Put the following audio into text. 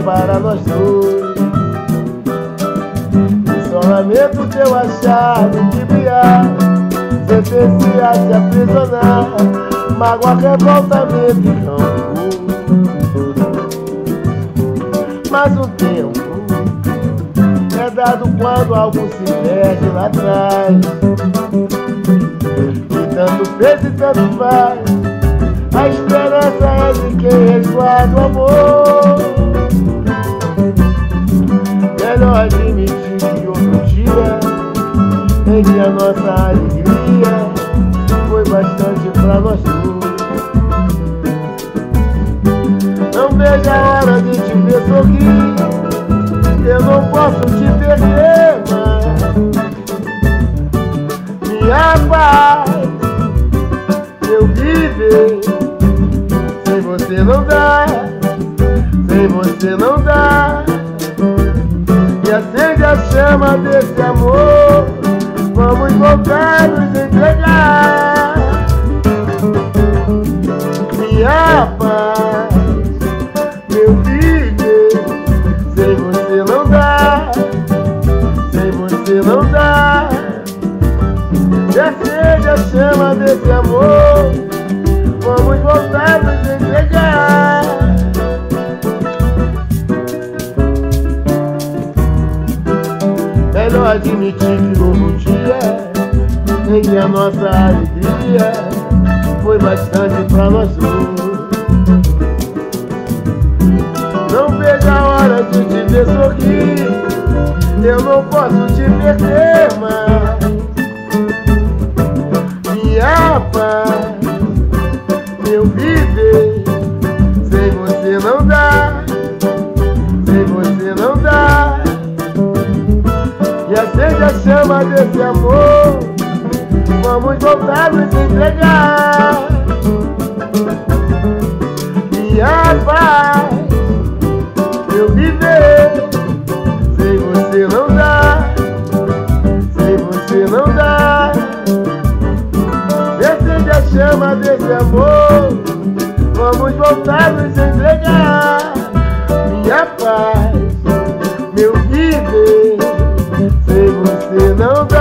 para nós dois. E só lamento teu achar me criar, sentenciar, te aprisionar, mágoa, revoltamento e rancor. Mas um tempo é dado quando algo se perde lá atrás, e tanto fez e tanto faz. A esperança é de quem resguarda o amor. Melhor admitir que outro dia em que a nossa alegria foi bastante pra nós dois. Não vejo a hora de te ver sorrir, eu não posso te perder mais. Minha paz, meu viver, sem você não dá, sem você não dá. E acende a chama desse amor, vamos voltar a nos entregar. Minha paz, meu viver, sem você não dá, sem você não dá. E acende a chama desse amor, vamos voltar a nos entregar. Melhor admitir que houve um dia em que a nossa alegria foi bastante pra nós dois. Não vejo a hora de te ver sorrir, eu não posso te perder mais. Minha paz, meu viver, sem você não dá, sem você não dá. E acende a chama desse amor, vamos voltar a nos entregar. Minha paz, meu viver, sem você não dá, sem você não dá. E acende a chama desse amor, vamos voltar a nos entregar. Minha paz, meu viver, sem você não dá.